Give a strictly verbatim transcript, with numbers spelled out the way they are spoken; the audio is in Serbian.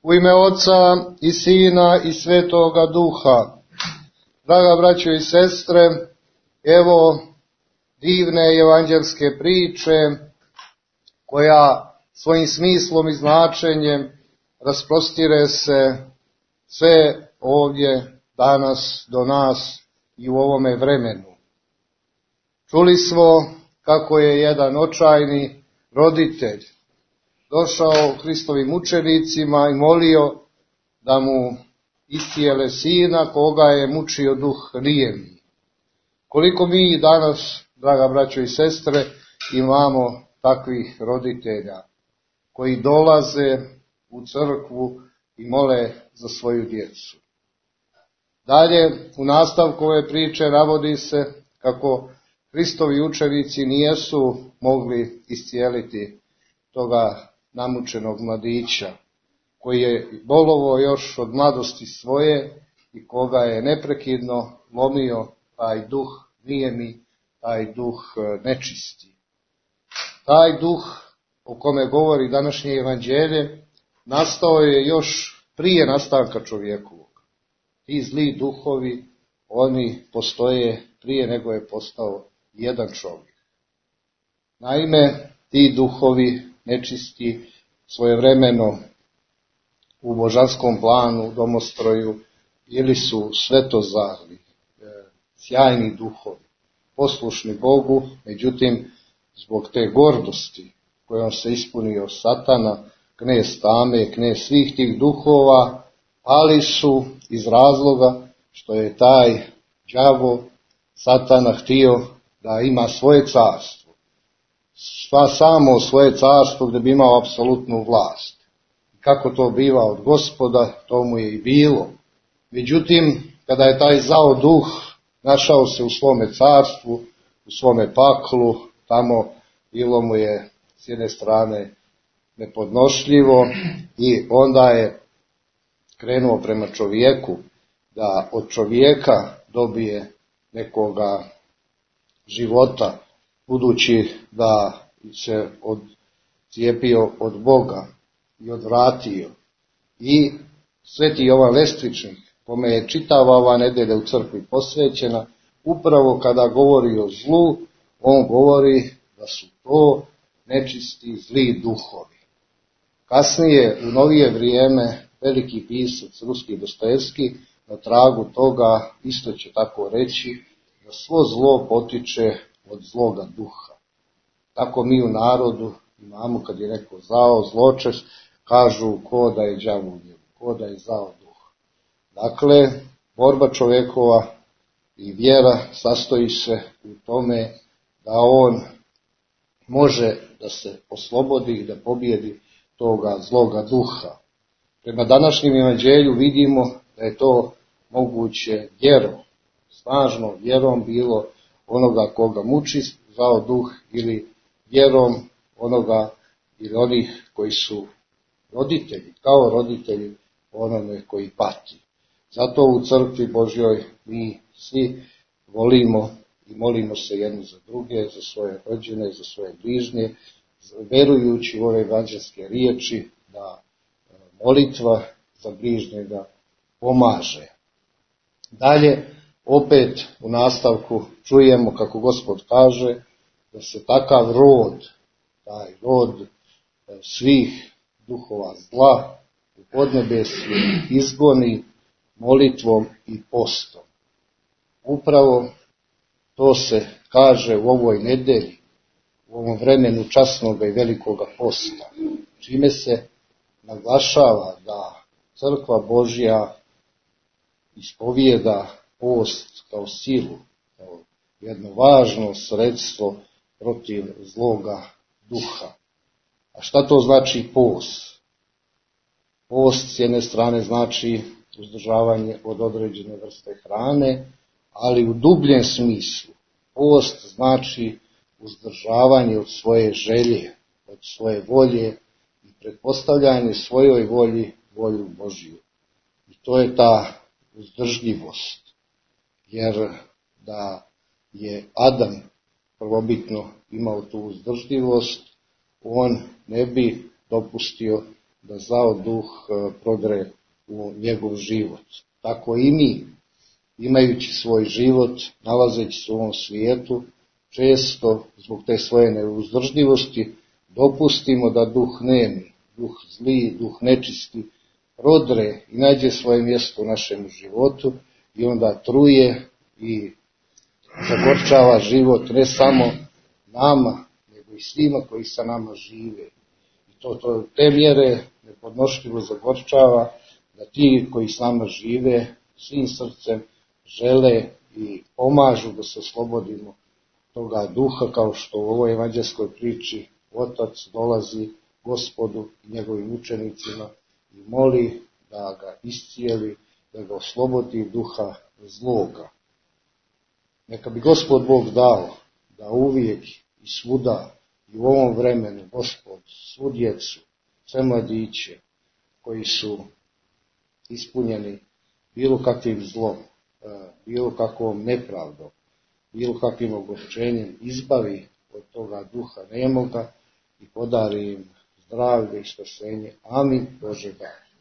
U ime Oca i Sina i Svetoga Duha. Draga braćo i sestre, evo divne evanđelske priče koja svojim smislom i značenjem rasprostire se sve ovdje danas do nas i u ovome vremenu. Čuli smo kako je jedan očajni roditelj došao Hristovim učenicima i molio da mu iscijele sina koga je mučio duh nijemi. Koliko mi danas, draga braćo i sestre, imamo takvih roditelja koji dolaze u crkvu i mole za svoju djecu. Dalje, u nastavku ove priče navodi se kako Hristovi učenici nijesu mogli iscijeliti toga namučenog mladića, koji je bolovo još od mladosti svoje i koga je neprekidno lomio taj duh nijemi, taj duh nečisti. Taj duh o kome govori današnje evanđelje nastao je još prije nastanka čovjekovog. Ti zli duhovi, oni postoje prije nego je postao jedan čovjek. Naime, ti duhovi nečisti svojevremeno u božanskom planu, domostroju, ili su svetozarni, sjajni duhovi, poslušni Bogu, međutim, zbog te gordosti kojom se ispunio Satana, knez tame, knez svih tih duhova, pali su iz razloga što je taj đavo Satana htio da ima svoje carstvo. Sva samo svoje carstvo gdje bi imao apsolutnu vlast. Kako to biva od Gospoda, to mu je i bilo. Međutim, kada je taj zao duh našao se u svome carstvu, u svome paklu, tamo bilo mu je s jedne strane nepodnošljivo i onda je krenuo prema čovjeku da od čovjeka dobije nekoga života, budući da se odcijepio od Boga i odvratio. I sveti Jovan Lestvičnik, kome je čitava ova nedelja u crkvi posvećena, upravo kada govori o zlu, on govori da su to nečisti zli duhovi. Kasnije, u novije vrijeme, veliki pisac ruski Dostojevski na tragu toga isto će tako reći da svo zlo potiče od zloga duha. Tako mi u narodu imamo, kad je neko zao, zločest, kažu ko da je đavo u njemu, ko da je zao duh. Dakle, borba čovjekova i vjera sastoji se u tome da on može da se oslobodi i da pobjedi toga zloga duha. Prema današnjem evanđelju vidimo da je to moguće vjerom, snažno vjerom, bilo onoga koga muči zao duh ili vjerom onoga ili onih koji su roditelji, kao roditelji onome koji pati. Zato u crkvi Božjoj mi svi volimo i molimo se jedni za druge, za svoje rođene, za svoje bližnje, verujući u ove evanđelske riječi da molitva za bližnjega pomaže. Dalje, opet u nastavku čujemo kako Gospod kaže da se takav rod, taj rod svih duhova zla u podnebesju izgoni molitvom i postom. Upravo to se kaže u ovoj nedelji, u ovom vremenu časnog i velikoga posta, čime se naglašava da crkva Božja ispovijeda post kao silu, kao jedno važno sredstvo protiv zloga duha. A šta to znači post? Post s jedne strane znači uzdržavanje od određene vrste hrane, ali u dubljem smislu post znači uzdržavanje od svoje želje, od svoje volje i pretpostavljanje svojoj volji volju Božju. I to je ta uzdržljivost, jer da je Adam prvobitno imao tu uzdržljivost, on ne bi dopustio da zao duh prodre u njegov život. Tako i mi, imajući svoj život, nalazeći se u ovom svijetu, često zbog te svoje neuzdržljivosti dopustimo da duh nemi, duh zli, duh nečisti, prodre i nađe svoje mjesto u našem životu i onda truje i zagorčava život ne samo nama, nego i svima koji sa nama žive. I to, to te mjere nepodnošljivo zagorčava da ti koji s nama žive svim srcem žele i pomažu da se oslobodimo toga duha, kao što u ovoj evanđelskoj priči Otac dolazi Gospodu i njegovim učenicima i moli da ga iscijeli, da ga oslobodi duha zloga. Neka bi Gospod Bog dao da uvijek i svuda i u ovom vremenu Gospod svu djecu, sve mladiće koji su ispunjeni bilo kakvim zlom, bilo kakvom nepravdom, bilo kakvim ogorčenjem izbavi od toga duha nemoga i podari im zdravlje i spasenje. Amin. Bože da.